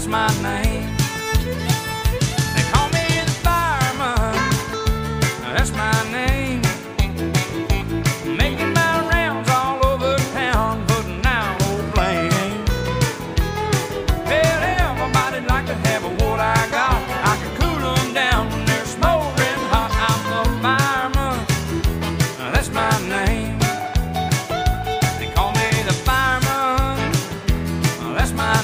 that's my name. They call me the fireman, that's my name. Making my rounds all over town, putting out old flame. Well, everybody'd like to have what I got. I can cool them down when they're smoldering hot. I'm the fireman, that's my name. They call me the fireman, that's my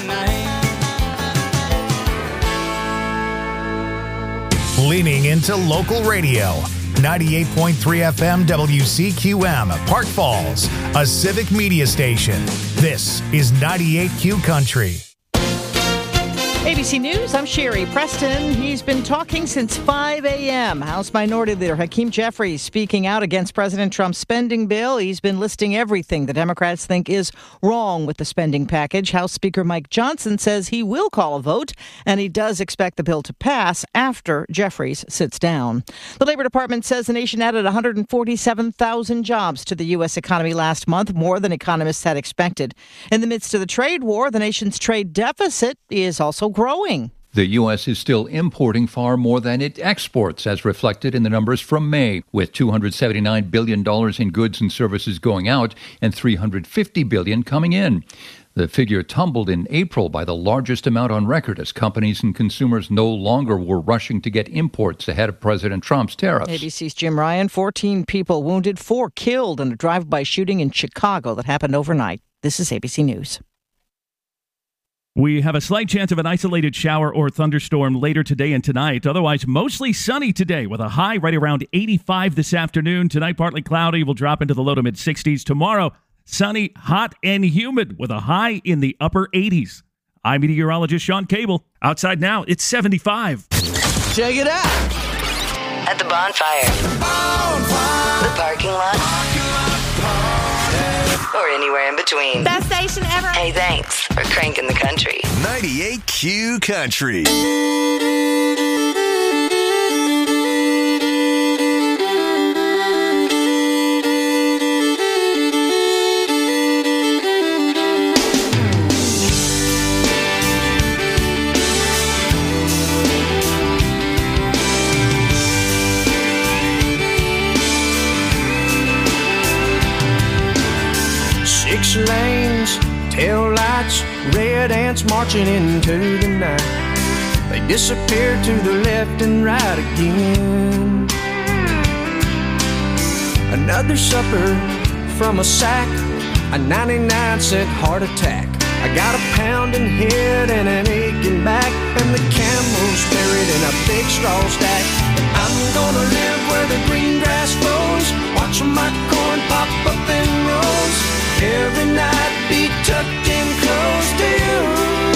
name. Leaning into local radio. 98.3 FM WCQM, Park Falls, a civic media station. This is 98Q Country. ABC News, I'm Sherry Preston. He's been talking since 5 a.m. House Minority Leader Hakeem Jeffries speaking out against President Trump's spending bill. He's been listing everything the Democrats think is wrong with the spending package. House Speaker Mike Johnson says he will call a vote, and he does expect the bill to pass after Jeffries sits down. The Labor Department says the nation added 147,000 jobs to the U.S. economy last month, more than economists had expected. In the midst of the trade war, the nation's trade deficit is also growing. The U.S. is still importing far more than it exports, as reflected in the numbers from May, with $279 billion in goods and services going out and $350 billion coming in. The figure tumbled in April by the largest amount on record as companies and consumers no longer were rushing to get imports ahead of President Trump's tariffs. ABC's Jim Ryan, 14 people wounded, 4 killed in a drive-by shooting in Chicago that happened overnight. This is ABC News. We have a slight chance of an isolated shower or thunderstorm later today and tonight. Otherwise, mostly sunny today with a high right around 85 this afternoon. Tonight, partly cloudy. Will drop into the low to mid-60s. Tomorrow, sunny, hot, and humid with a high in the upper 80s. I'm meteorologist Sean Cable. Outside now, it's 75. Check it out. At the bonfire. The parking lot. Or anywhere in between. Best station ever. Hey, thanks for cranking the country. 98Q Country. Six lanes, tail lights, red ants marching into the night. They disappear to the left and right again. Another supper from a sack, a 99-cent heart attack. I got a pounding head and an aching back, and the camel's buried in a big straw stack. I'm gonna live where the green grass grows, watch my corn pop up in rows. Every night be tucked in close to you.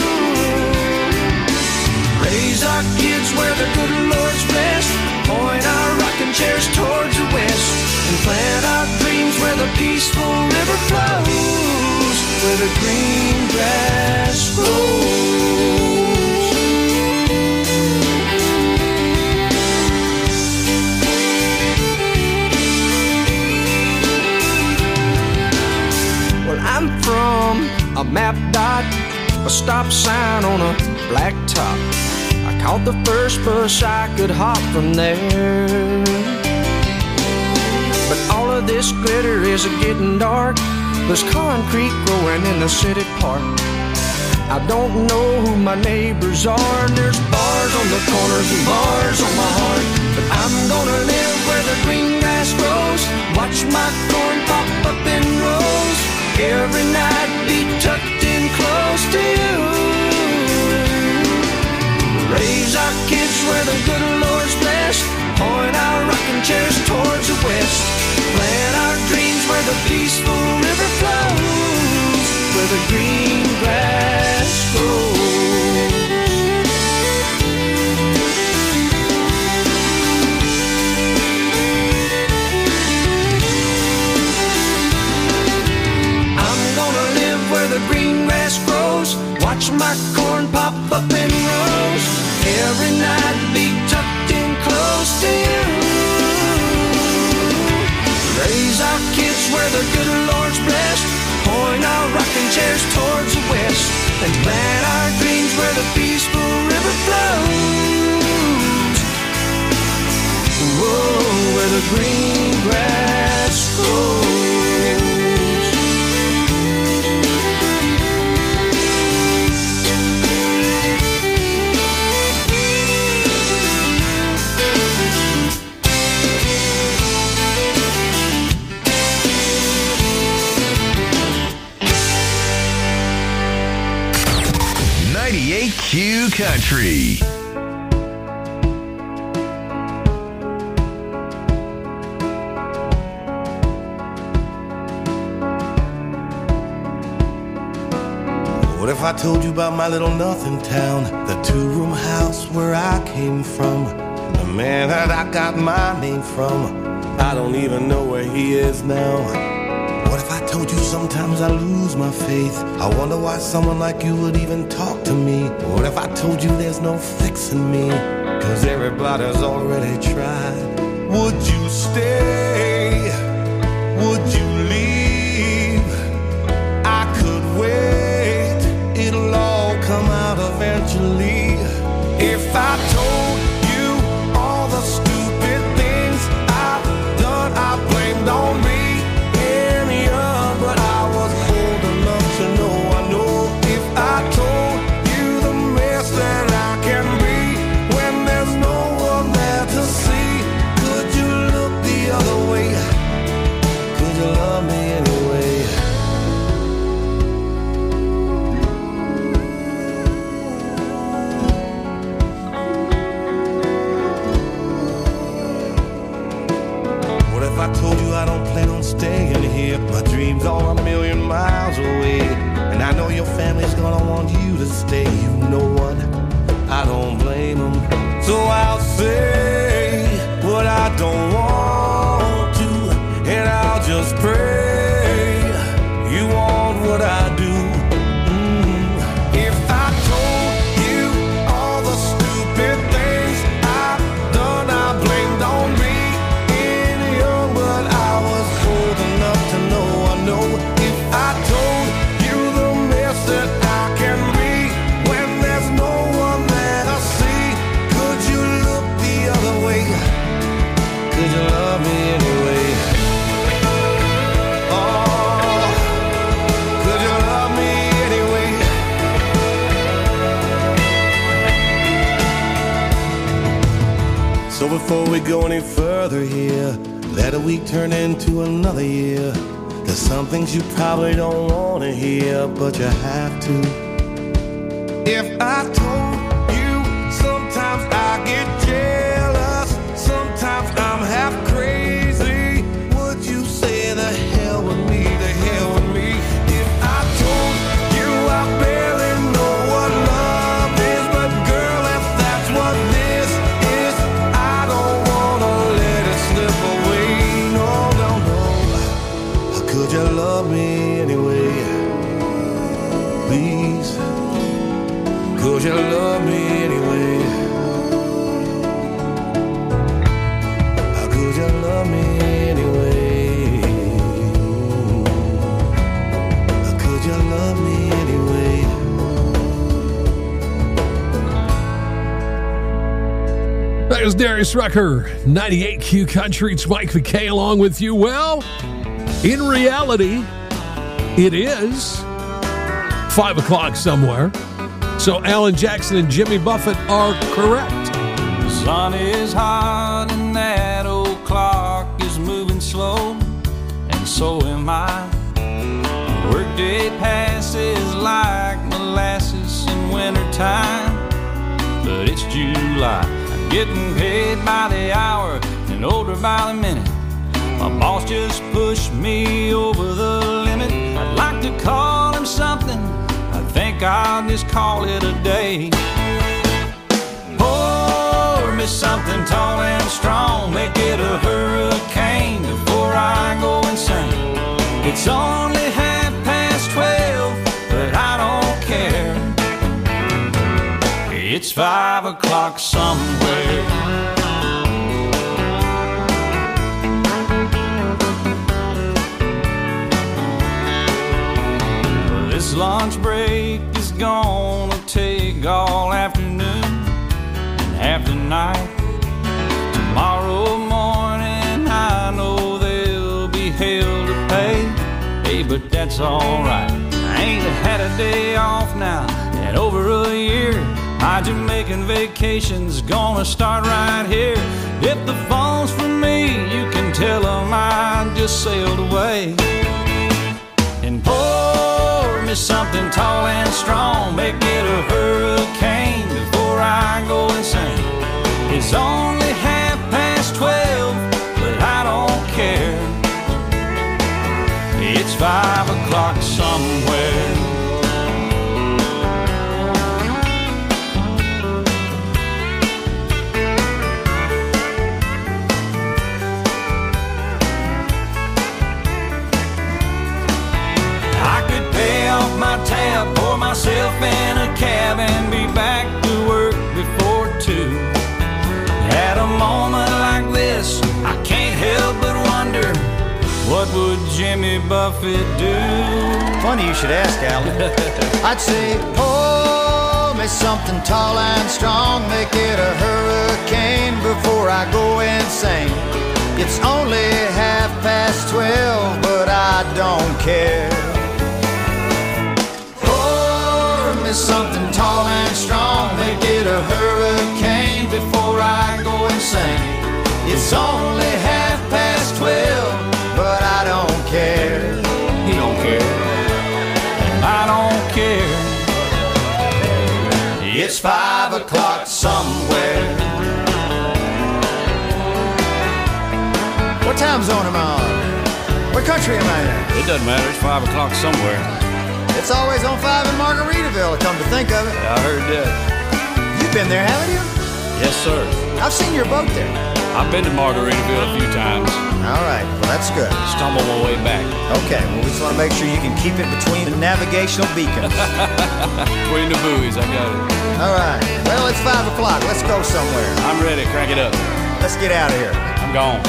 Raise our kids where the good Lord's blessed. Point our rocking chairs towards the west. And plant our dreams where the peaceful river flows. Where the green grass grows. I'm from a map dot, a stop sign on a black top. I caught the first bus I could hop from there. But all of this glitter is getting dark. There's concrete growing in the city park. I don't know who my neighbors are, and there's bars on the corners and bars on my heart. But I'm gonna live where the green grass grows, watch my corn pop up in rows. Every night be tucked in close to you. Raise our kids where the good Lord's blessed. Point our rocking chairs towards the west. Plant our dreams where the peaceful river flows. Where the green grass grows. The green grass grows, watch my corn pop up in rows. Every night be tucked in close to you. Raise our kids where the good Lord's blessed. Point our rocking chairs towards the west. And plant our dreams where the peaceful river flows. Whoa, where the green grass grows. 98Q Country. What if I told you about my little nothing town, the two-room house where I came from, the man that I got my name from? I don't even know where he is now. What if I told you sometimes I lose my faith? I wonder why someone like you would even talk to me. What if I told you there's no fixing me, 'cause everybody's already tried? Would you stay? Would you leave? I could wait, it'll all come out eventually. If I told you all the stupid things I've done, I blamed on me. But I was old enough to know, I know. If I told you the mess that I can be when there's no one there to see, could you look the other way? Could you love me anyway? What if I told you I don't plan on staying here? My dreams are a million miles away, and I know your family's gonna want you to stay. You know what? I don't blame them. So I'll say what I don't want to, and I'll just pray you want what I do. If I told you all the stupid things I've done, I blamed on me. But I was old enough to know, I know. If I told you the mess that I can be when there's no one there to see, could you look the other way? Could you love me anyway? Oh, could you love me anyway? So before we go any further here, let a week turn into another year. There's some things you probably don't want to hear, but you have to. If I told you sometimes I get jealous, sometimes I'm half crazy, would you say the hell with me, the hell with me? If I told you I barely know what love is, but girl, if that's what this is, I don't want to let it slip away. Could you love me anyway? Please, could you love me anyway? Could you love me anyway? Could you love me anyway? That was Darius Rucker, 98Q Country. It's Mike McKay along with you. Well, in reality, it is 5 o'clock somewhere. So Alan Jackson and Jimmy Buffett are correct. The sun is hot and that old clock is moving slow, and so am I. Workday passes like molasses in wintertime, but it's July. I'm getting paid by the hour and older by the minute. My boss just pushed me over the limit. I'd like to call him something, I think I'll just call it a day. Pour me something tall and strong, make it a hurricane before I go insane. It's only 12:30, but I don't care. It's 5 o'clock somewhere. This lunch break is gonna take all afternoon and half the night. Tomorrow morning I know there'll be hell to pay. Hey, but that's alright. I ain't had a day off now in over a year. My Jamaican vacation's gonna start right here. If the phone's for me, you can tell them I just sailed away. And pour me something tall and strong, make it a hurricane before I go insane. It's only 12:30, but I don't care. It's 5 o'clock somewhere. I could pay off my tab, pour myself in a cab, and be back to work before 2. At a moment like this, I can't help but wonder, what would Jimmy Buffett do? Funny you should ask, Alan. I'd say, pour me something tall and strong, make it a hurricane before I go insane. It's only 12:30, but I don't care. Pour me something tall and strong, make it a hurricane before I go insane. It's only 12:30, but I don't care. He don't care, and I don't care. It's 5 o'clock somewhere. What time zone am I on? What country am I in? It doesn't matter, it's 5 o'clock somewhere. It's always on 5 in Margaritaville, come to think of it. Yeah, I heard that. You've been there, haven't you? Yes, sir. I've seen your boat there. I've been to Margaritaville a few times. All right, well, that's good. Stumble my way back. Okay, well, we just want to make sure you can keep it between the navigational beacons. Between the buoys, I got it. All right, well, it's 5 o'clock. Let's go somewhere. I'm ready, crank it up. Let's get out of here. I'm gone.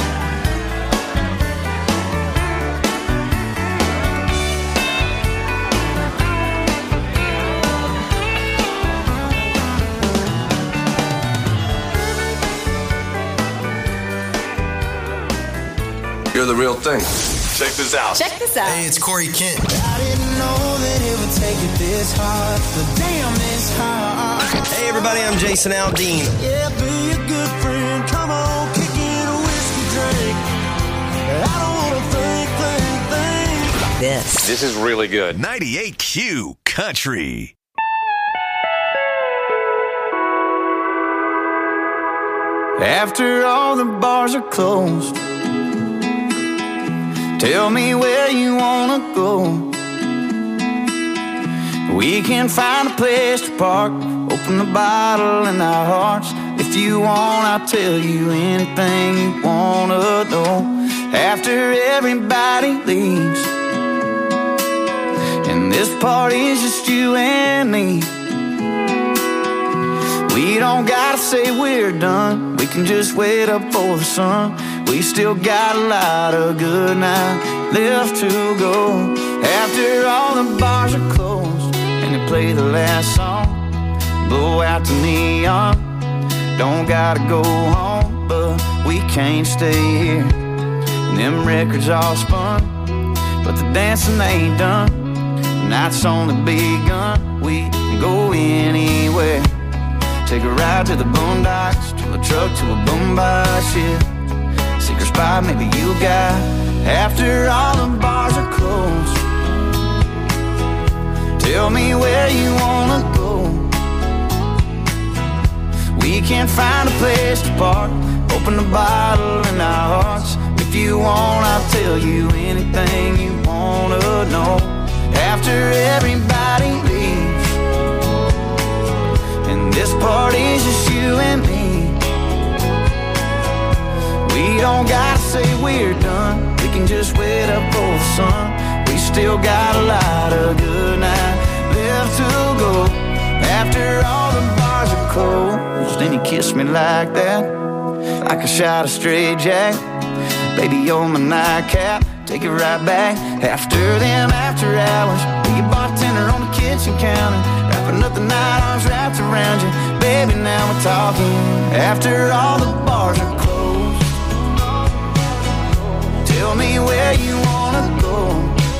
You're the real thing. Check this out. Check this out. Hey, it's Corey Kent. I didn't know that it would take it this hard, but damn, it's hard. Hey, everybody, I'm Jason Aldean. Yeah, be a good friend. Come on, kick in a whiskey drink. I don't want to think. This is really good. 98Q Country. After all the bars are closed, tell me where you wanna go. We can find a place to park, open the bottle in our hearts. If you want, I'll tell you anything you wanna know. After everybody leaves, and this party's just you and me, we don't gotta say we're done, we can just wait up for the sun. We still got a lot of good night left to go. After all the bars are closed and they play the last song, blow out the neon. Don't gotta go home, but we can't stay here. And them records all spun, but the dancing ain't done. The night's only begun, we can go anywhere. Take a ride to the boondocks, to a truck, to a boombox, yeah. Secret spot maybe you got. After all the bars are closed, tell me where you wanna go. We can't find a place to park, open the bottle in our hearts. If you want, I'll tell you anything you wanna know. After everybody leaves, and this party's just you and me, we don't gotta say we're done, we can just wait up for the sun. We still got a lot of good night left to go. After all the bars are closed, and you kiss me like that, like a shot of straight jack. Baby, you're my nightcap, take it right back. After them after hours, be a bartender on the kitchen counter, wrap Another night, arms wrapped around you. Baby, now we're talking. After all the bars are closed, tell me where you wanna go.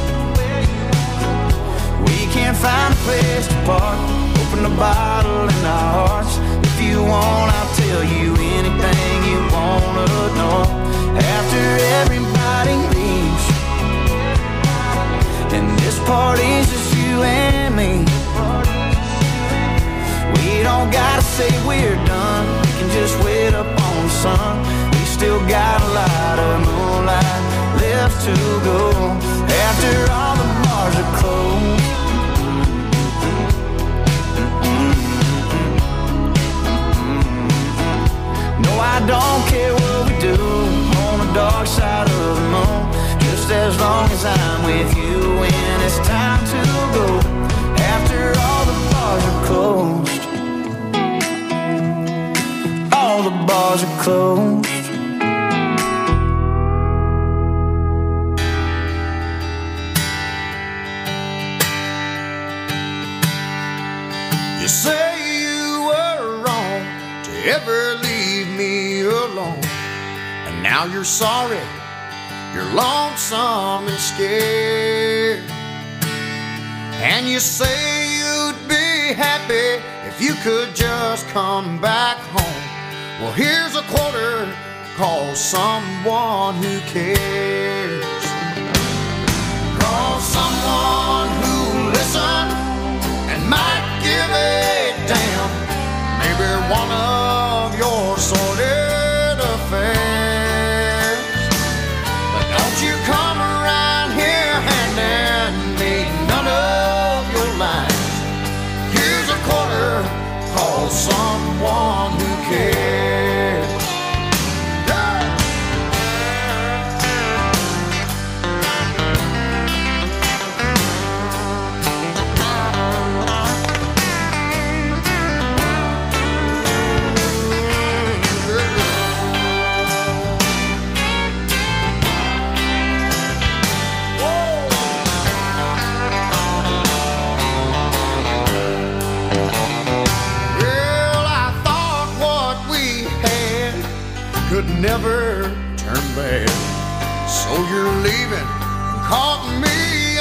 We can't find a place to park. Open the bottle in our hearts. If you want, I'll tell you anything you wanna know. After everybody leaves, and this party's just you and me. We don't gotta say we're done. We can just wait up on the sun. We still got a lot of moonlight left to go. After all the bars are closed. No, I don't care what we do on the dark side of the moon. Just as long as I'm with you when it's time to go. After all the bars are closed. All the bars are closed. You say you were wrong to ever leave me alone, and now you're sorry, you're lonesome and scared. And you say you'd be happy if you could just come back home. Well, here's a quarter, call someone who cares. Call someone who'll listen and might give a damn. Maybe one of your sordid affairs. But don't you come around here handing me none of your lines. Here's a quarter, call someone who cares. Never turn back. So you're leaving, caught me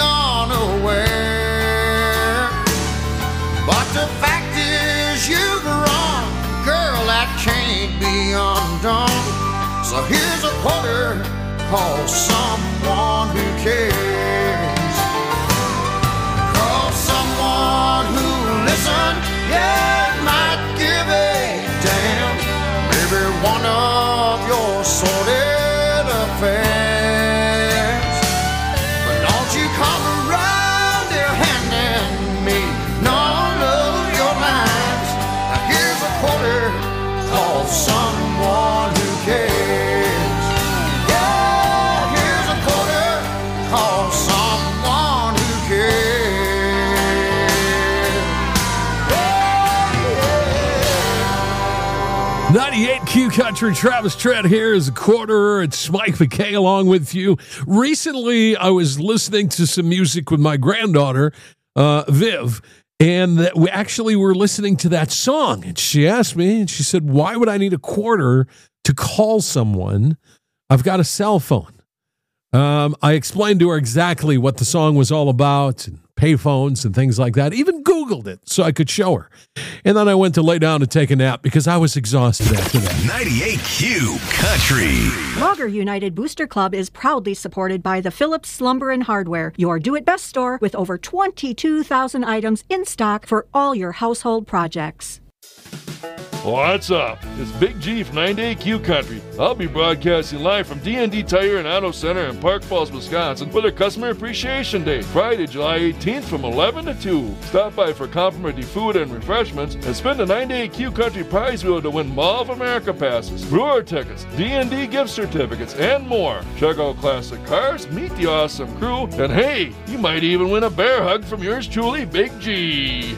unaware. But the fact is you've run, girl, that can't be undone. So here's a quarter, call someone who cares. Call someone who'll listen, yeah, might give a damn. Maybe one of your sordid affairs. But don't you come around here handing me none of your lines. Now here's a quarter, call someone who cares. Yeah, here's a quarter, call someone who cares. Yeah, yeah. 98 Q Country, Travis Trent here is a quarter. It's Mike McKay along with you. Recently, I was listening to some music with my granddaughter, Viv, and we actually were listening to that song. And she asked me, and she said, why would I need a quarter to call someone? I've got a cell phone. I explained to her exactly what the song was all about, and payphones and things like that. Even Googled it so I could show her. And then I went to lay down to take a nap because I was exhausted after that. 98Q Country. Logger United Booster Club is proudly supported by the Phillips Slumber and Hardware, your do-it-best store with over 22,000 items in stock for all your household projects. What's up? It's Big G from 98Q Country. I'll be broadcasting live from D&D Tire and Auto Center in Park Falls, Wisconsin for their Customer Appreciation Day, Friday, July 18th from 11 to 2. Stop by for complimentary food and refreshments and spend the 98Q Country prize wheel to win Mall of America passes, brewer tickets, D&D gift certificates, and more. Check out classic cars, meet the awesome crew, and hey, you might even win a bear hug from yours truly, Big G.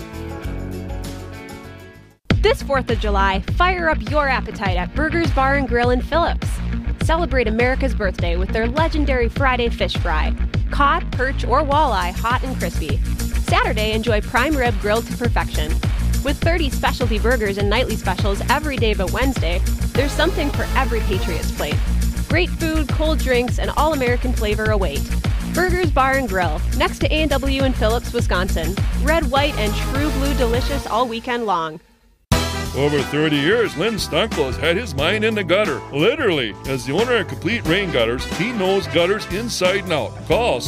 This 4th of July, fire up your appetite at Burgers Bar and Grill in Phillips. Celebrate America's birthday with their legendary Friday fish fry. Cod, perch, or walleye, hot and crispy. Saturday, enjoy prime rib grilled to perfection. With 30 specialty burgers and nightly specials every day but Wednesday, there's something for every Patriots plate. Great food, cold drinks, and all-American flavor await. Burgers Bar and Grill, next to A&W in Phillips, Wisconsin. Red, white, and true blue delicious all weekend long. Over 30 years, Lynn Stunkel has had his mind in the gutter, literally. As the owner of Complete Rain Gutters, he knows gutters inside and out. Call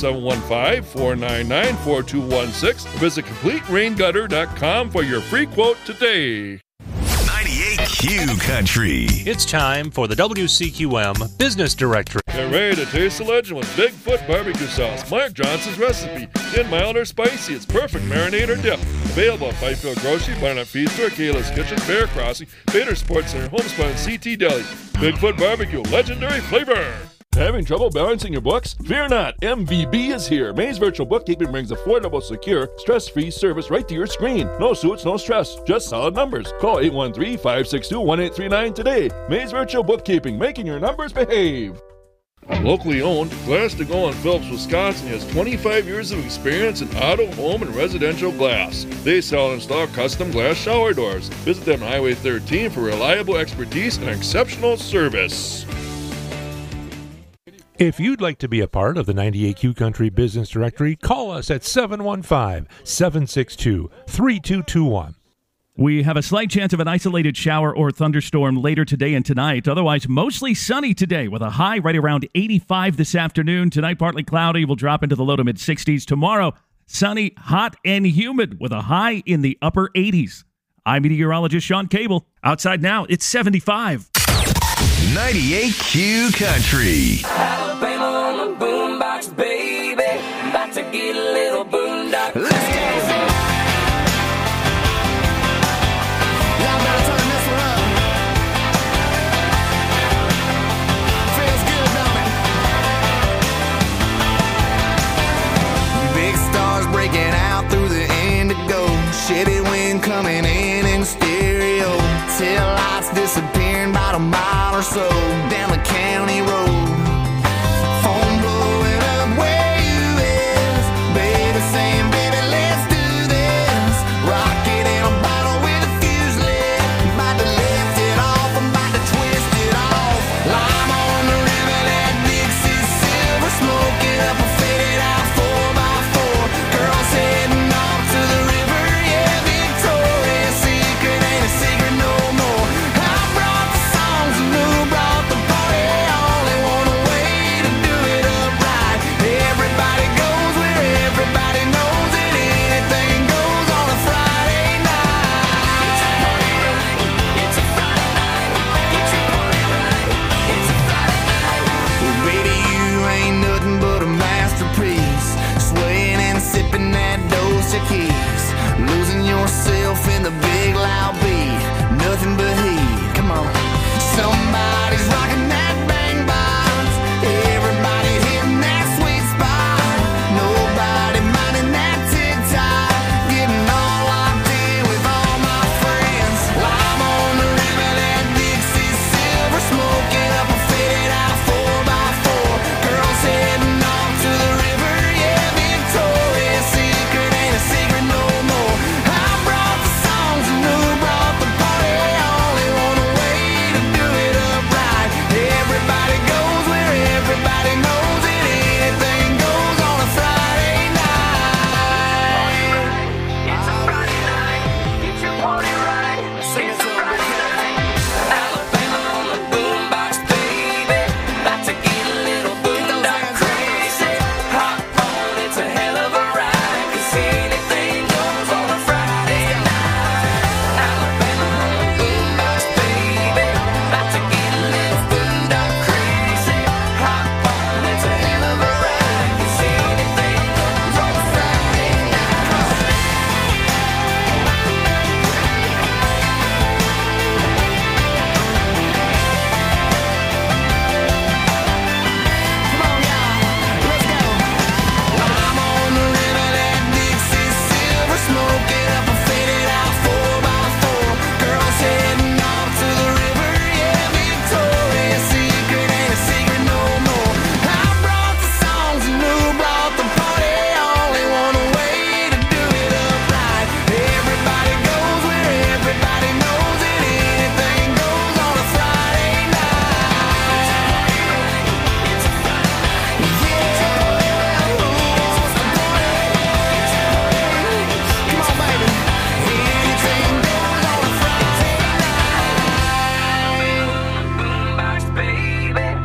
715-499-4216 or visit CompleteRainGutter.com for your free quote today. 98Q Country. It's time for the WCQM Business Directory. Get ready to taste the legend with Bigfoot barbecue sauce. Mark Johnson's recipe. In mild or spicy, it's perfect marinade or dip. Available at Fifield Grocery, Butternut Feed Store, Kayla's Kitchen, Bear Crossing, Bader Sports Center, Homespun, and CT Deli. Bigfoot barbecue, legendary flavor. Having trouble balancing your books? Fear not, MVB is here. Maze Virtual Bookkeeping brings affordable, secure, stress-free service right to your screen. No suits, no stress, just solid numbers. Call 813-562-1839 today. Maze Virtual Bookkeeping, making your numbers behave. Locally owned, Glass to Go in Phillips, Wisconsin has 25 years of experience in auto, home, and residential glass. They sell and install custom glass shower doors. Visit them on Highway 13 for reliable expertise and exceptional service. If you'd like to be a part of the 98Q Country Business Directory, call us at 715-762-3221. We have a slight chance of an isolated shower or thunderstorm later today and tonight. Otherwise, mostly sunny today with a high right around 85 this afternoon. Tonight, partly cloudy. Will drop into the low to mid-60s. Tomorrow, sunny, hot, and humid with a high in the upper 80s. I'm meteorologist Sean Cable. Outside now, it's 75. 98Q Country. Alabama on the boombox, baby. About to get a little boondock. Let's go. Y'all better turn this one up. Feels good, don't it? Big stars breaking out through the indigo. Shitty wind coming in stereo. Tail lights disappearing about a mile or so down the county road. Phone blowing up where you is. Baby saying, baby, let's do this. Rocket in a bottle with a fuse lit. About to lift it off, I'm about to twist it off. Lime on the river, that Dixie silver. Smoking up a faded out 4x4. Girls heading off to the river, yeah, Victoria's Secret ain't a secret no more. I brought the songs and who brought the party all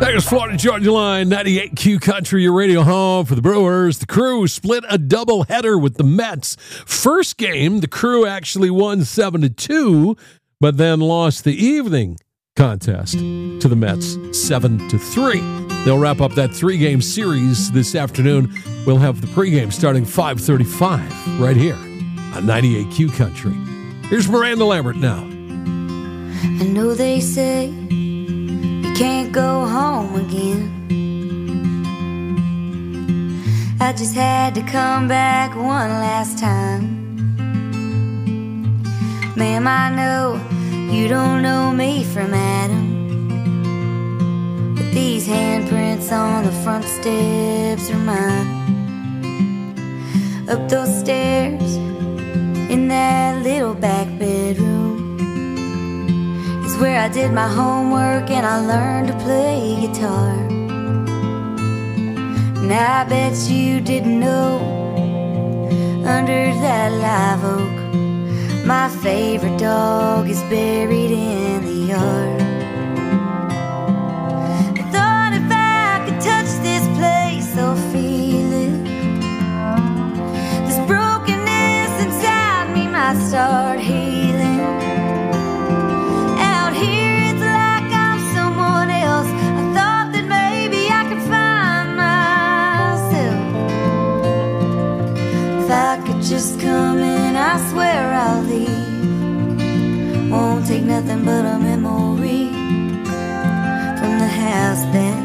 Vegas, Florida, Georgia line, 98Q Country, your radio home for the Brewers. The Crew split a doubleheader with the Mets. First game, the Crew actually won 7-2, but then lost the evening contest to the Mets 7-3. They'll wrap up that 3-game series this afternoon. We'll have the pregame starting 5:35 right here on 98Q Country. Here's Miranda Lambert now. I know they say you can't go home again. I just had to come back one last time. Ma'am, I know you don't know me from Adam, but these handprints on the front steps are mine. Up those stairs in that little back bedroom is where I did my homework and I learned to play guitar. And I bet you didn't know, under that live oak, my favorite dog is buried in the yard. I thought if I could touch this place, I'll feel it. This brokenness inside me might start healing. Out here it's like I'm someone else. I thought that maybe I could find myself. If I could just come in, I swear I'll leave. Won't take nothing but a memory from the house that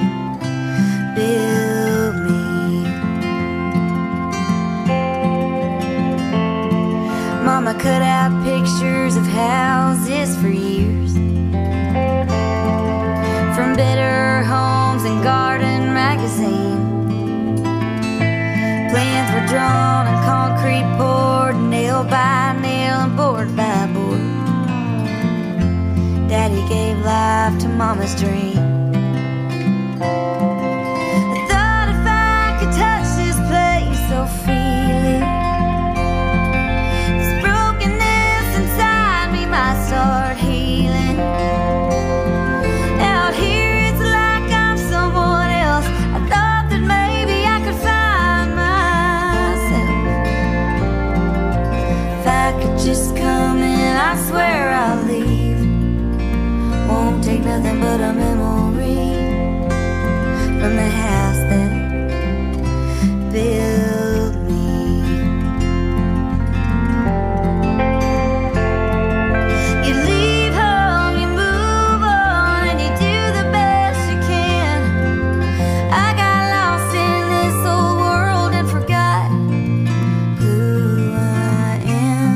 built me. Mama cut out pictures of houses for years, from Better Homes and Garden magazine. Plans were drawn and concrete poured, nail by nail and board by board. Daddy gave life to Mama's dream. I thought if I could touch this place, I'll feel it. This brokenness inside me might start healing. Out here it's like I'm someone else. I thought that maybe I could find myself. If I could just come in, I swear I'll leave. Won't take nothing but a memory from the house that built me. You leave home, you move on, and you do the best you can. I got lost in this old world and forgot who I am.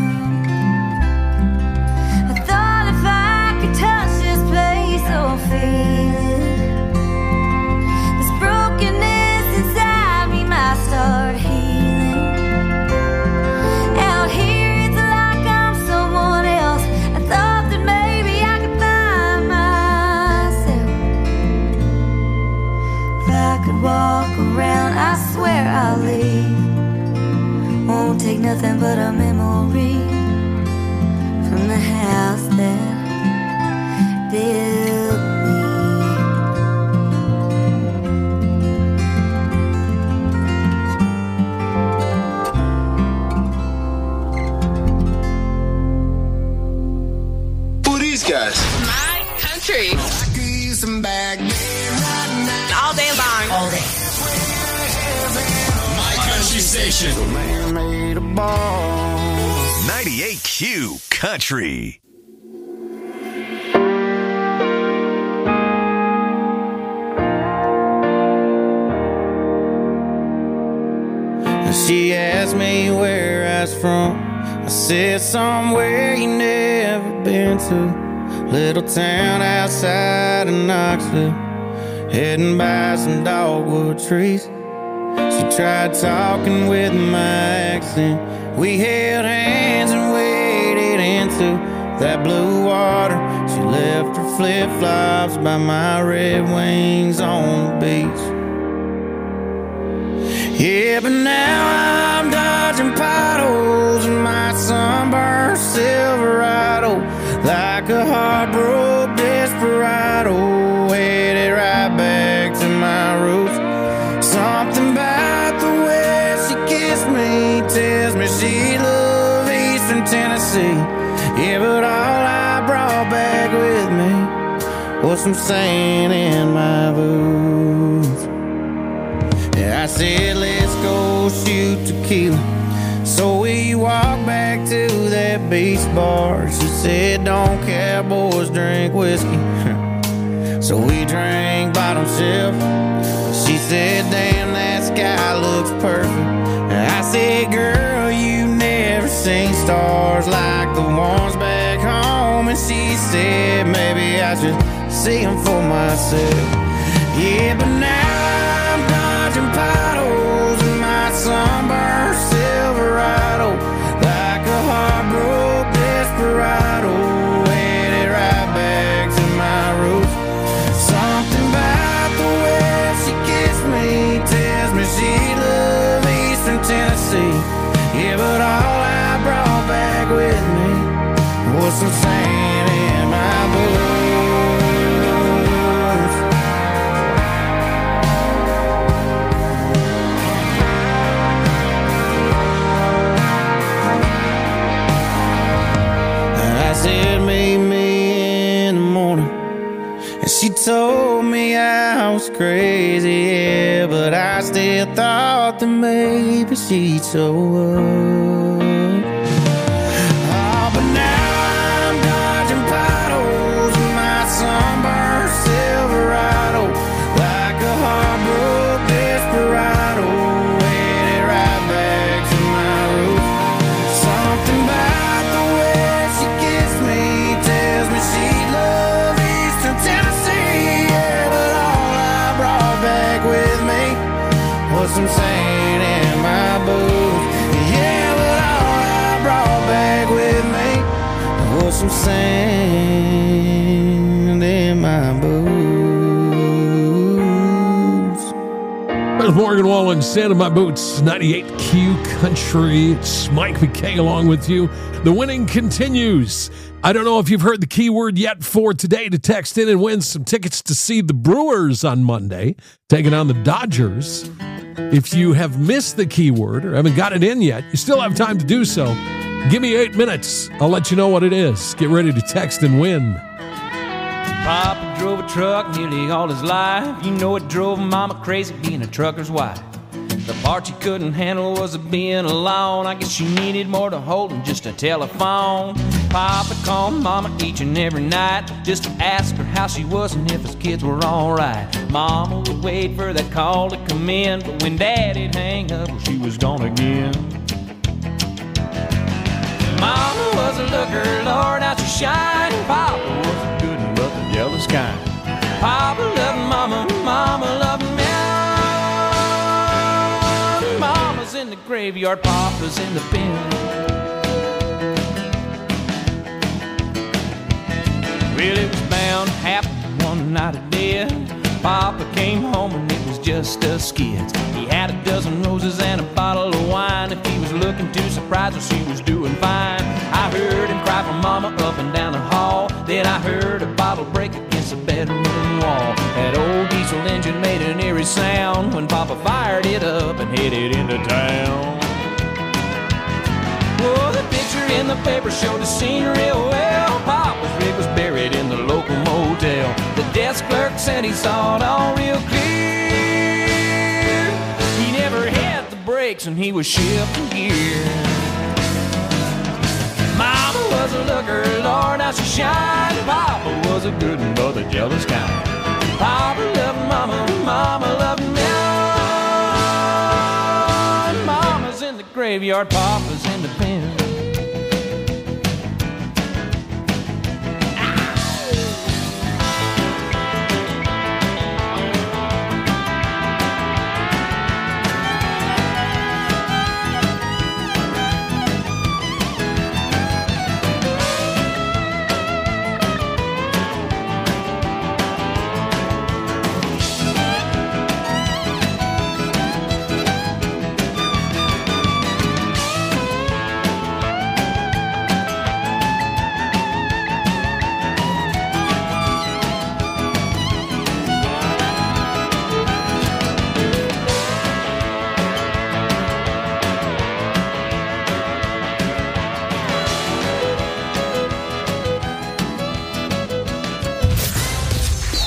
I thought if I could touch this place, I'll feel it. This brokenness inside me might start healing. Out here it's like I'm someone else. I thought that maybe I could find myself. If I could walk around, I swear I'll leave. Won't take nothing but a memory from the house that built me. Who are these guys? My country. All day long. All day. My country station. 98Q Country. She asked me where I was from. I said somewhere you never been to. Little town outside of Knoxville, heading by some dogwood trees. She tried talking with my accent. We held hands and waded into that blue water. She left her flip-flops by my Red Wings on the beach. Yeah, but now I'm dodging potholes in my sunburned Silverado, like a heartbroken desperado, headed right back with some sand in my boots. Yeah, I said, let's go shoot tequila. So we walked back to that beach bar. She said, don't cowboys drink whiskey. So we drank bottom shelf. She said, damn, that sky looks perfect. I said, girl, you never seen stars like the ones back home. And she said, maybe I should see them for myself. Yeah, but now I'm dodging potholes in my sunburned Silverado, like a heartbroken desperado, headed right back to my roots. Something about the way she kissed me tells me she loved Eastern Tennessee. Yeah, but all I brought back with me was some sand in my boots. I said, meet me in the morning. And she told me I was crazy, yeah, but I still thought that maybe she'd show up. Oh, but now I'm dodging potholes in my sunburned Silverado, like a heartbroken desperado, headed right back to my roots. Something about the way she kissed me tells me she loved Eastern Tennessee, yeah, but all I brought back with me was some sand in my boots. Yeah, but all I brought back with me was some sand in my boots. There's Morgan Wallen, Sand in My Boots, 98Q Country. It's Mike McKay along with you. The winning continues. I don't know if you've heard the keyword yet for today to text in and win some tickets to see the Brewers on Monday, taking on the Dodgers. If you have missed the keyword or haven't got it in yet, you still have time to do so. Give me 8 minutes. I'll let you know what it is. Get ready to text and win. Papa drove a truck nearly all his life. You know it drove Mama crazy being a trucker's wife. The part she couldn't handle was being alone. I guess she needed more to hold than just a telephone. Papa called Mama each and every night just to ask her how she was and if his kids were alright. Mama would wait for that call to come in, but when Daddy'd hang up, well, she was gone again. Mama was a looker, Lord, how she shined. Papa was a good one, but the jealous kind. Papa loved Mama, Mama loved me. Mama's in the graveyard, Papa's in the pen. Well, it was bound to happen one night of death. Papa came home and it was just us kids. He had a dozen roses and a bottle of wine. If he was looking too surprised, well, she was doing fine. I heard him cry for Mama up and down the hall. Then I heard a bottle break against the bedroom wall. That old diesel engine made an eerie sound when Papa fired it up and headed into town. Oh, the picture in the paper showed the scene real well. Papa's rig was buried in the local motel. The desk clerk said he saw it all real clear. He never had the brakes and he was shifting gear. Mama was a looker, Lord, how she shined. Papa was a good one, but the jealous kind. Papa loved Mama, Mama loved me. Mama's in the graveyard, Papa's in the pen.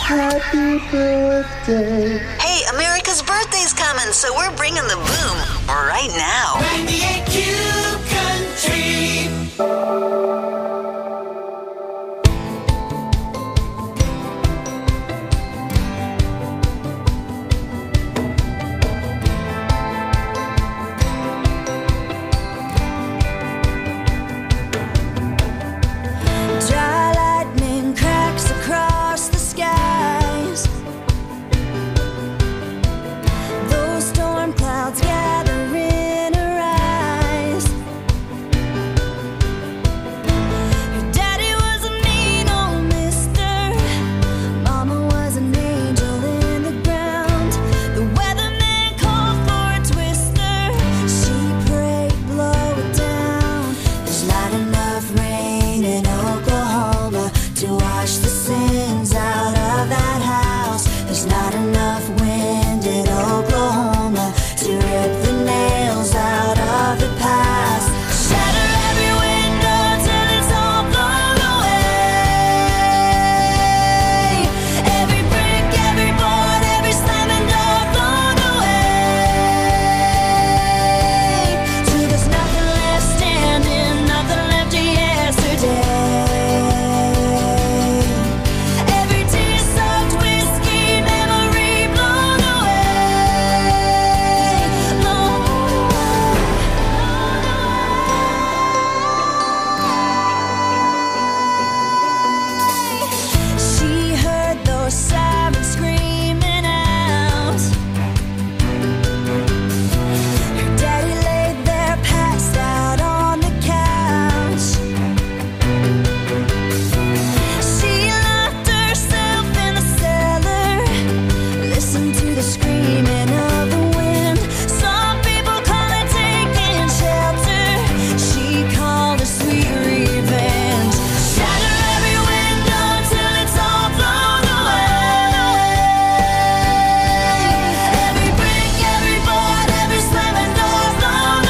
Happy birthday. Hey, America's birthday's coming, so we're bringing the boom right now. 98Q Country. Dry lightning cracks across the skies. Those storm clouds gather in her eyes. Her daddy was a mean old mister. Mama was an angel in the ground. The weatherman called for a twister. She prayed, blow it down. There's not enough rain in Oklahoma to wash the sins out of that house. There's not enough wind in Oklahoma to rip the nails out of the past. Shatter every window till it's all blown away. Every brick, every board, every slamming door blown away. Till there's nothing left standing, nothing left of yesterday. Every tear-soaked whiskey memory blown away, blown away. She heard those sirens screaming out. Her daddy laid there passed out on the couch. She locked herself in the cellar, listened to the screaming of the wind. Some people call it taking shelter. She called it sweet revenge. Shatter every window till it's all blown away. Every brick, every board, every slamming door blown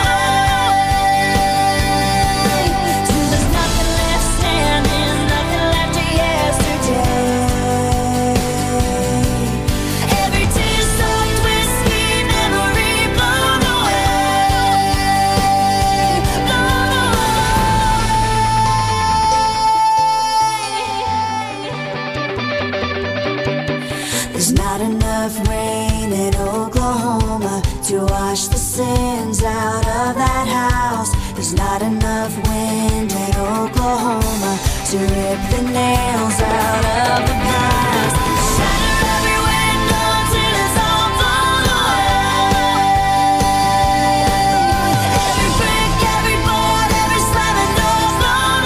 away. Till there's nothing left standing, nothing left of yesterday. Every tear-soaked whiskey memory blown away, blown away. There's not enough rain in Oklahoma to wash the sins out of that house. There's not enough wind in Oklahoma to rip the nails out of the past. Shatter every window till it's all blown away. Every brick, every board, every slamming door blown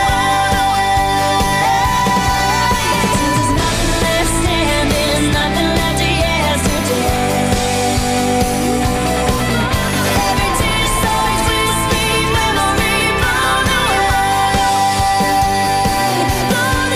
away. Till there's nothing left standing, nothing left of yesterday. Every tear-soaked whiskey memory blown away, blown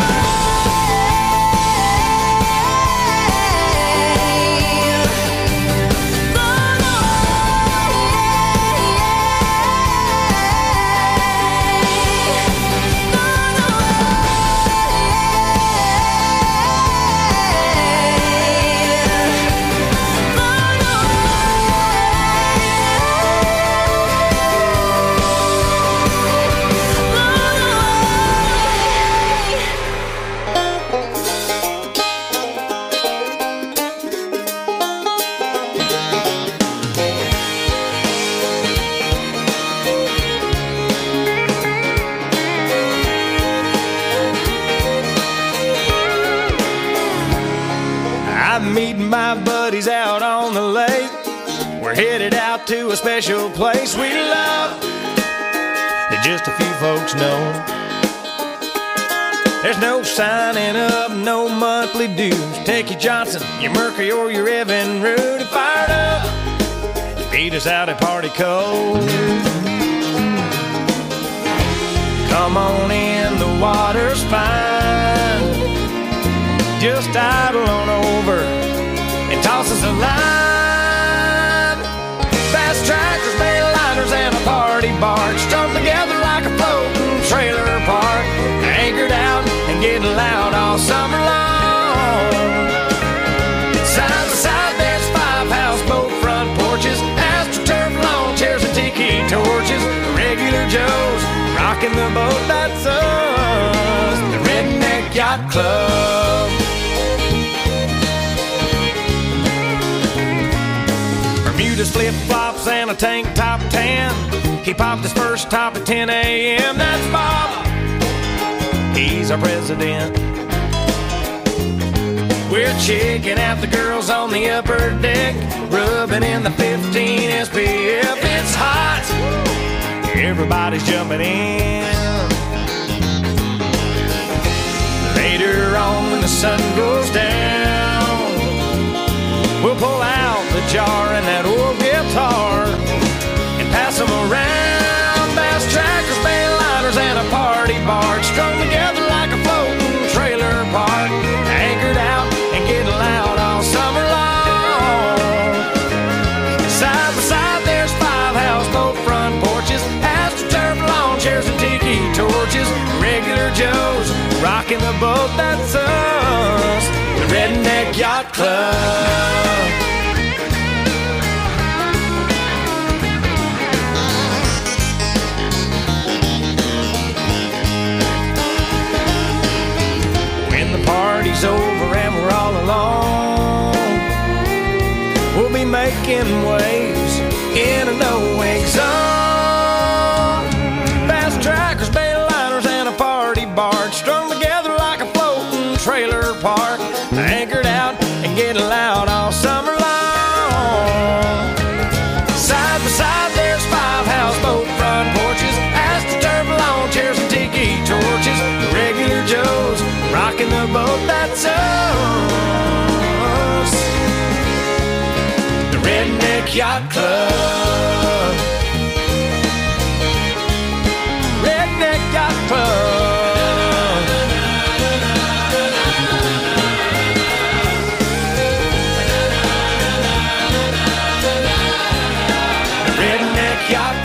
I'm meeting my buddies out on the lake. We're headed out to a special place we love that just a few folks know. There's no signing up, no monthly dues. Take your Johnson, your Mercury, or your Evan Root and fired up. Beat us out at Party Cove. Come on in, the water's fine. Just idle on over and toss us a line. Fast tractors, mainliners, and a party barge strung together like a floating trailer park. Anchored out and getting loud all summer long. Side by side, there's 5 houseboat front porches, AstroTurf lawn chairs and tiki torches. Regular Joes rocking the boat, that's us, the Redneck Yacht Club. Bermuda's flip-flops and a tank top tan. He popped his first top at 10 a.m. That's Bob. He's our president. We're checking out the girls on the upper deck, rubbing in the 15 SPF. It's hot. Everybody's jumping in. Later on when the sun goes down, we'll pull out the jar and that old guitar and pass them around. Bass trackers, bayliners, and a party barge strung together like a floating trailer park, anchored out and getting loud all summer long. Side by side, there's 5 houseboat front porches, AstroTurf lawn chairs and tiki torches. Regular Joes rocking the boat, that's us, the Redneck Yacht Club. When the party's over and we're all alone, we'll be making waves in a no-wake zone. Fast trackers, bayliners, and a party barge strung together like a floating trailer park, anchored out and getting loud all summer long. Side by side, there's 5 houseboat front porches, AstroTurf lawn chairs and tiki torches. Regular Joes rocking the boat, that's us, the Redneck Yacht Club. Redneck Yacht Club. Redneck Yacht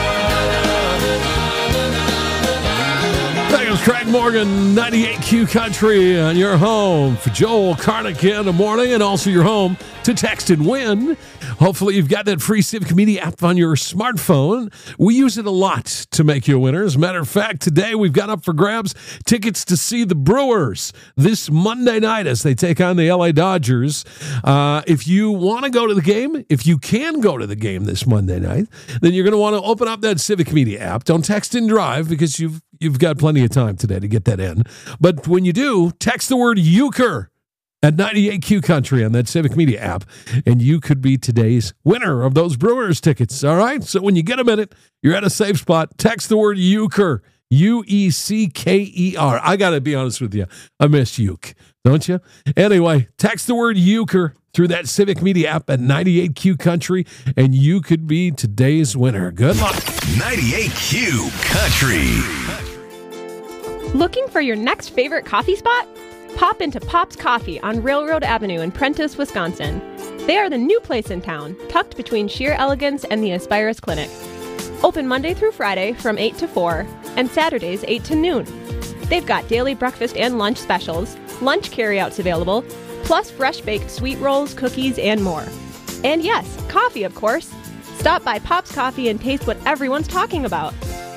Club. That was Craig Morgan, 98Q Country on your home for Joel Carnick in the morning, and also your home to text and win. Hopefully you've got that free Civic Media app on your smartphone. We use it a lot to make you a winner. As a matter of fact, today we've got up for grabs tickets to see the Brewers this Monday night as they take on the LA Dodgers. If you want to go to the game, if you can go to the game this Monday night, then you're going to want to open up that Civic Media app. Don't text and drive because you've got plenty of time today to get that in. But when you do, text the word Euchre at 98Q Country on that Civic Media app, and you could be today's winner of those Brewers tickets, all right? So when you get a minute, you're at a safe spot, text the word Euchre, U-E-C-K-E-R. I got to be honest with you, I miss Euch, don't you? Anyway, text the word Euchre through that Civic Media app at 98Q Country, and you could be today's winner. Good luck. 98Q Country. Looking for your next favorite coffee spot? Pop into Pop's Coffee on Railroad Avenue in Prentice, Wisconsin. They are the new place in town, tucked between Sheer Elegance and the Aspirus Clinic. Open Monday through Friday from 8 to 4 and Saturdays 8 to noon. They've got daily breakfast and lunch specials, lunch carryouts available, plus fresh baked sweet rolls, cookies, and more. And yes, coffee, of course. Stop by Pop's Coffee and taste what everyone's talking about.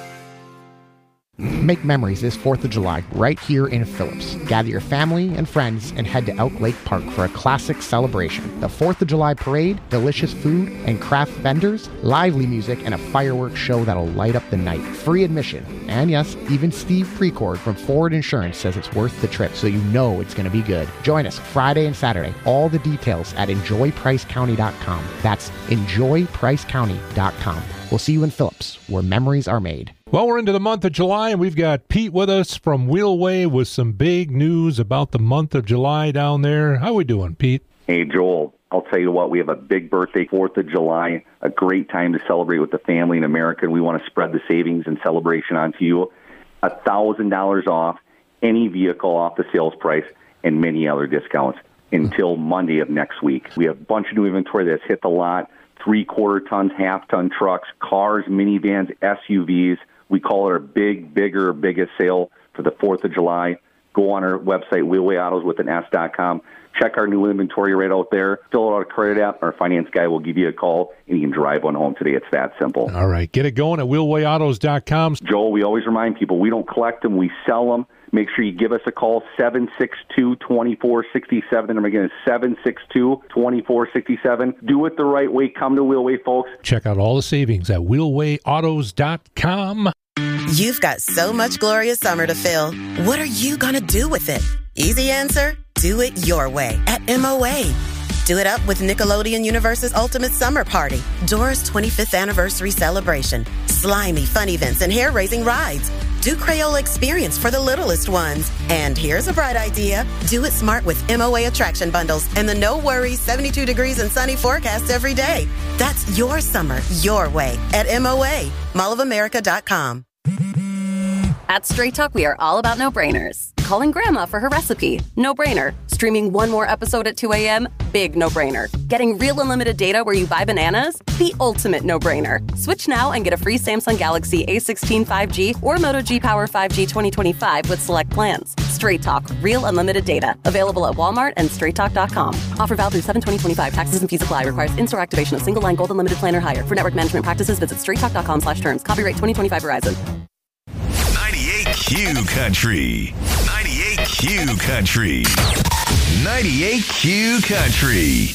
Make memories this 4th of July right here in Phillips. Gather your family and friends and head to Elk Lake Park for a classic celebration. The 4th of July parade, delicious food and craft vendors, lively music, and a fireworks show that'll light up the night. Free admission. And yes, even Steve Precord from Ford Insurance says it's worth the trip, so you know it's going to be good. Join us Friday and Saturday. All the details at enjoypricecounty.com. That's enjoypricecounty.com. We'll see you in Phillips, where memories are made. Well, we're into the month of July, and we've got Pete with us from Wheelway with some big news about the month of July down there. How we doing, Pete? Hey, Joel. I'll tell you what, we have a big birthday, 4th of July, a great time to celebrate with the family in America, and we want to spread the savings and celebration onto you. $1,000 off any vehicle off the sales price and many other discounts until Monday of next week. We have a bunch of new inventory that's hit the lot, 3/4 tons, half-ton trucks, cars, minivans, SUVs. We call it our biggest sale for the 4th of July. go on our website, wheelwayautos.com. Check our new inventory right out there. Fill out a credit app. Our finance guy will give you a call, and you can drive one home today. It's that simple. All right. Get it going at wheelwayautos.com. Joe, we always remind people, we don't collect them. We sell them. Make sure you give us a call, 762-2467. And again, it's 762-2467. Do it the right way. Come to Wheelway, folks. Check out all the savings at wheelwayautos.com. You've got so much glorious summer to fill. What are you going to do with it? Easy answer, do it your way at MOA. Do it up with Nickelodeon Universe's Ultimate Summer Party, Dora's 25th anniversary celebration, slimy fun events and hair-raising rides. Do Crayola Experience for the littlest ones. And here's a bright idea. Do it smart with MOA attraction bundles and the no worries 72 degrees and sunny forecast every day. That's your summer, your way at MOA, mallofamerica.com. At Straight Talk, we are all about no-brainers. Calling Grandma for her recipe, no-brainer. Streaming one more episode at 2 a.m., big no-brainer. Getting real unlimited data where you buy bananas, the ultimate no-brainer. Switch now and get a free Samsung Galaxy A16 5G or Moto G Power 5G 2025 with select plans. Straight Talk, real unlimited data. Available at Walmart and straighttalk.com. Offer valid through 7/20/25. Taxes and fees apply. Requires in-store activation of single line gold unlimited plan or higher. For network management practices, visit straighttalk.com/terms. Copyright 2025 Verizon. 98Q Country. 98Q Country. 98Q Country.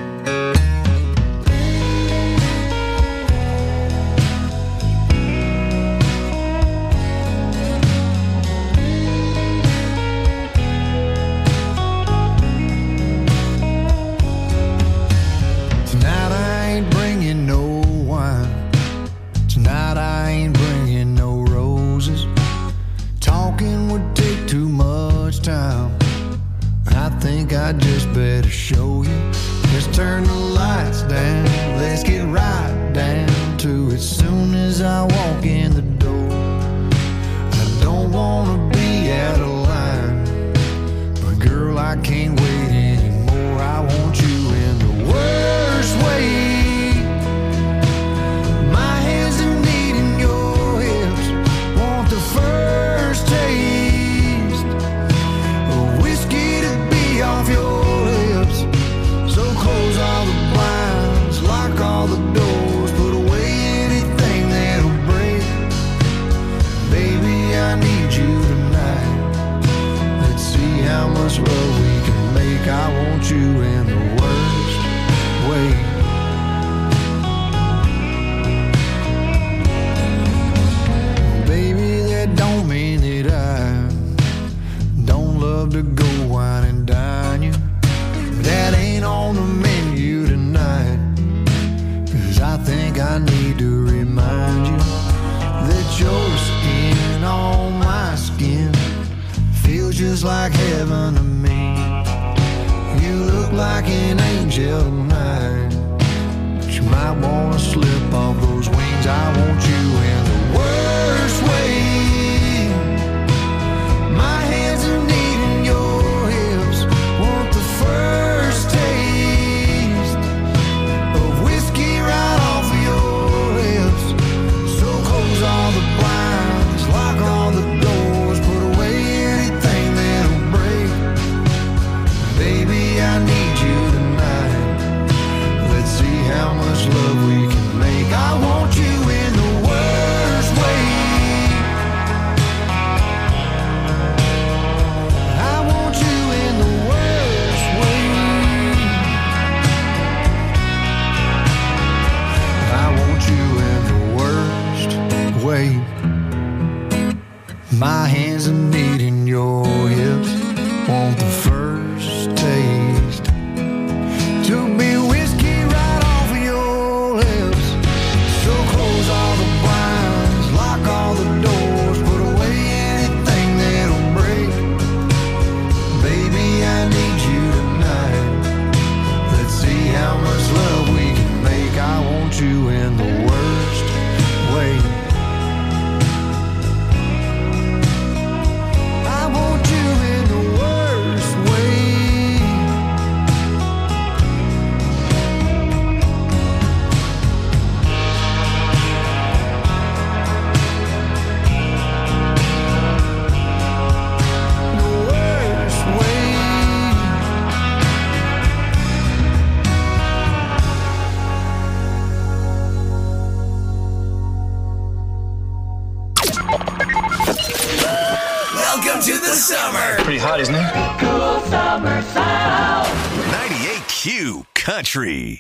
Tonight I ain't bringing no wine. Tonight I ain't bringing no roses. Talking would take too much time. I think I just better show you. Let's turn the lights down. Let's get right down to it. Soon as I walk in the door, I don't wanna be out of line, but girl, I can't wait anymore. I want you in the worst way. My hands are needing your hips. Want the first taste of whiskey to be off your lips. So close all the blinds, lock all the doors, put away anything that'll break. Baby, I need you tonight. Let's see how much love we can make. I want you in the worst way. Baby, that don't mean that I don't love to go wine and dine you. That ain't on the menu tonight. 'Cause I think I need to remind you that your skin on my skin feels just like heaven to me. You look like an angel tonight, but you might wanna slip off those wings. I want you in the worst way. My hands are needing your hips. Want the first taste of whiskey right off of your lips. So close all the blinds, lock all the doors, put away anything that'll break. Baby, I need you tonight. Let's see how much love we can make. I want you in the worst isn't it? Cool summer sound. 98Q Country.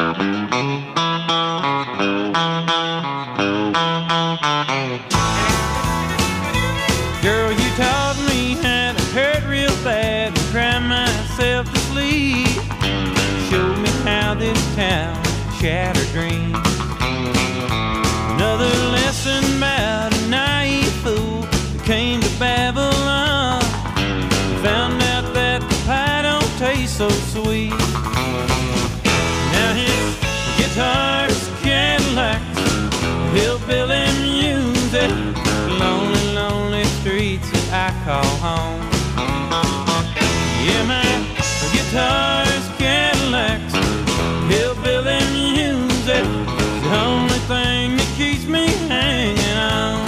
Girl, you taught me how to hurt real bad and cry myself to sleep. Showed me how this town shattered dreams. Another lesson about a naive fool that came to Babylon. Found out that the pie don't taste so sweet. Now his guitar's Cadillacs, hillbilly music, lonely, lonely streets that I call home. Yeah, my guitar's Cadillacs, hillbilly music, the only thing that keeps me hanging on.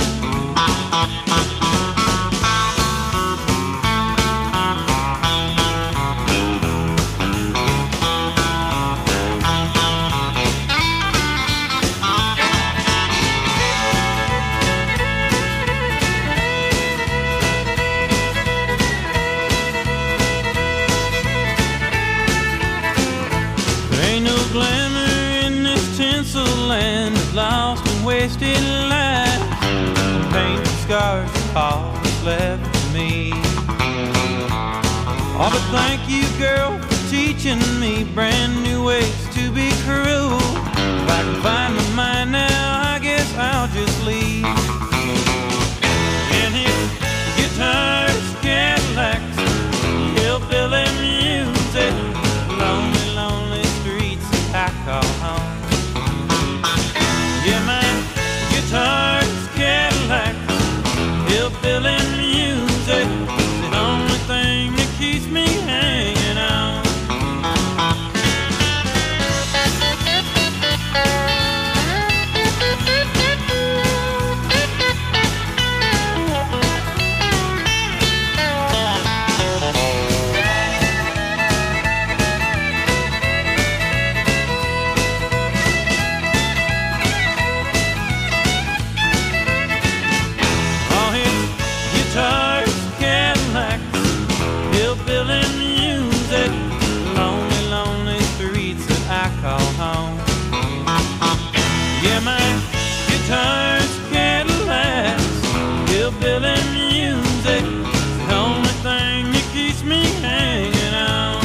Land of lost and wasted lives, painted scars of all that's left of me. Oh, but thank you, girl, for teaching me brand new ways to be cruel. If I can find my mind now, I guess I'll just leave. And his guitars, Cadillacs, hillbilly music, lonely, lonely streets that I call home. Yeah, my guitar's Cadillacs, hillbilly music, the only thing that keeps me hanging on. Guitars, Cadillacs, hillbilly music, the only thing that keeps me hanging on.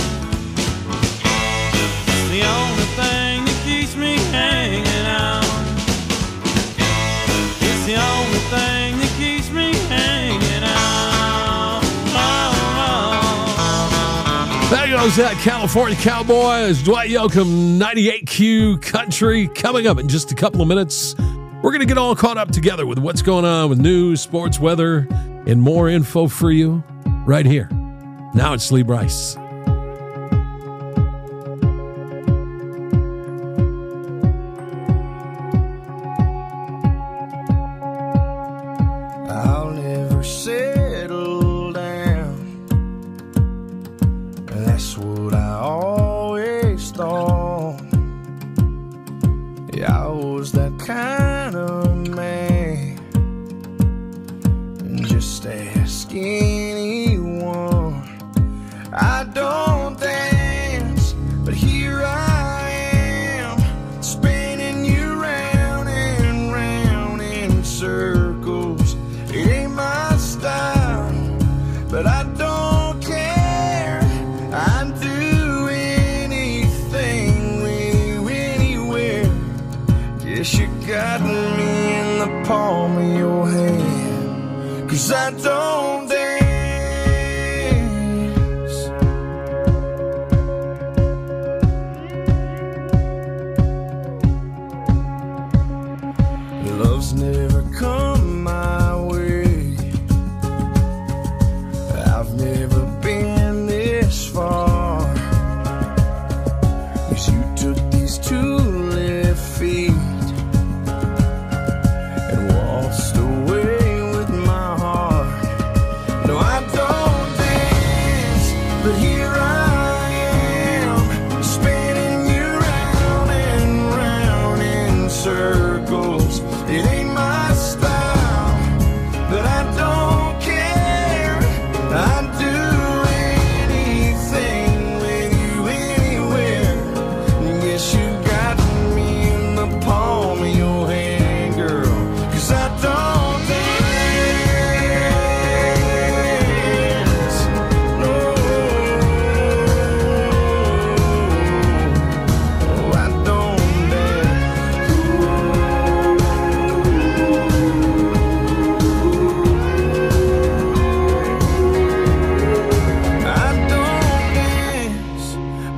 The only thing that keeps me hanging on. It's the only thing that keeps me hanging on. There goes that California Cowboys. Dwight Yoakam, 98Q Country. Coming up in just a couple of minutes, we're going to get all caught up together with what's going on with news, sports, weather, and more info for you right here. Now it's Lee Brice. I'll never settle down. That's what I always thought. Yeah, I was that kind of man. Just ask anyone. I don't dance, but here I am, spinning you round and round in circles. It ain't my style, but I don't care. I'd do anything with you anywhere. Guess you got me in the palm of your hand, 'cause I don't dance. Love's never come my way. I've never been this far. 'Cause you took these 2 left feet and waltzed away with my heart. No, I don't dance, but here I am, spinning you round and round in circles. It ain't my style, but I don't care. I'd do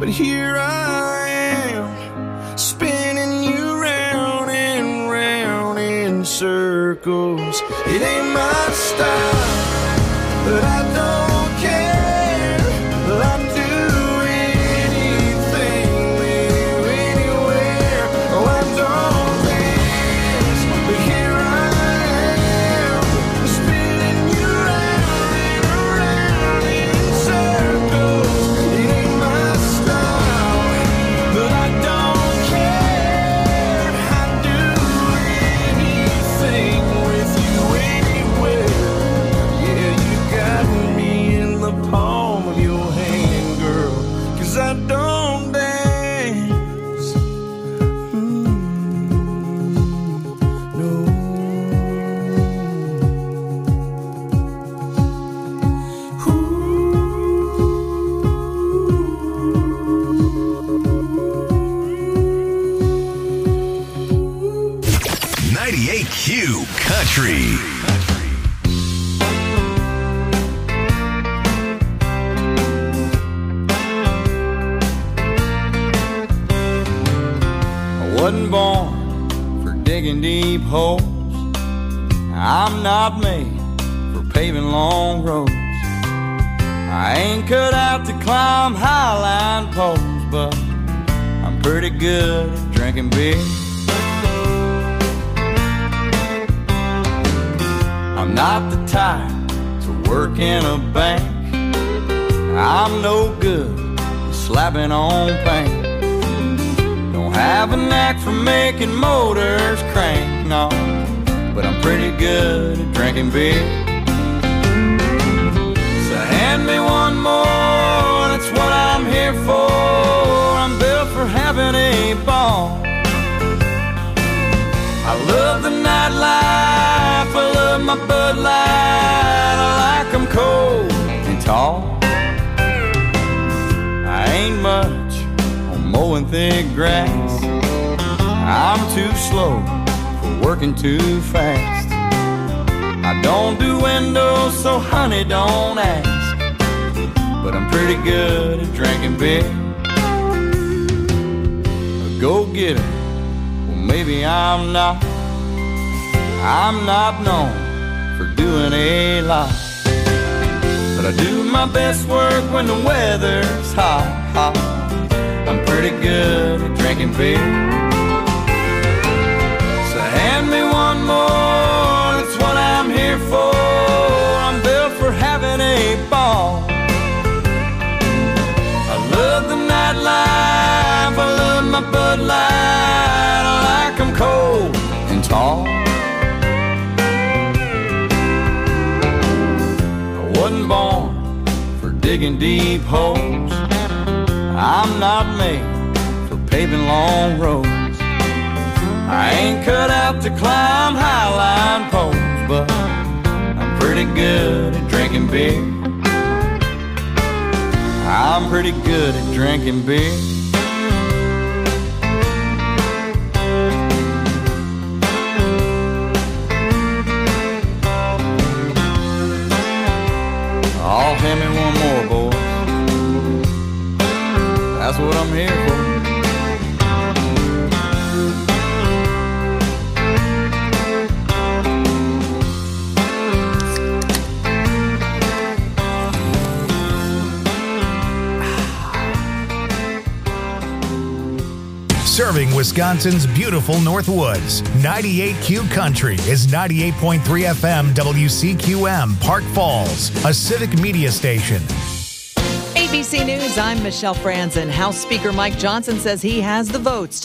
but here I am, spinning you round and round in circles. It ain't my style, but I don't care. I'll do anything with you anywhere. Oh, I don't dance, but here I am, spinning you round and around in circles. It ain't my style, but I don't care. I'd do anything with you anywhere. Yeah, you got me in the palm of your hand, girl, 'cause I don't dance. No. 98Q Country. I wasn't born for digging deep holes. I'm not made for paving long roads. I ain't cut out to climb highline poles, but I'm pretty good at drinking beer. I'm not the type to work in a bank. I'm no good at slapping on paint. Don't have a knack for making motors crank, no, but I'm pretty good at drinking beer. So hand me one more, that's what I'm here for. I'm built for having a ball. I love the nightlife, I love my Bud Light, I like 'em cold and tall. I ain't much on mowing thick grass. I'm too slow for working too fast. I don't do windows, so honey, don't ask. But I'm pretty good at drinking beer. A go-getter, well, maybe I'm not. I'm not known for doing a lot, but I do my best work when the weather's hot, hot. I'm pretty good at drinking beer. So hand me one more, that's what I'm here for. I'm built for having a ball. I love the nightlife, I love my Bud Light, I like 'em cold and tall. Wasn't born for digging deep holes. I'm not made for paving long roads. I ain't cut out to climb highline poles, but I'm pretty good at drinking beer. I'm pretty good at drinking beer. Oh, hand me one more, boys. That's what I'm here for. Serving Wisconsin's beautiful Northwoods. 98Q Country is 98.3 FM WCQM, Park Falls, a civic media station. ABC News, I'm Michelle Franzen. House Speaker Mike Johnson says he has the votes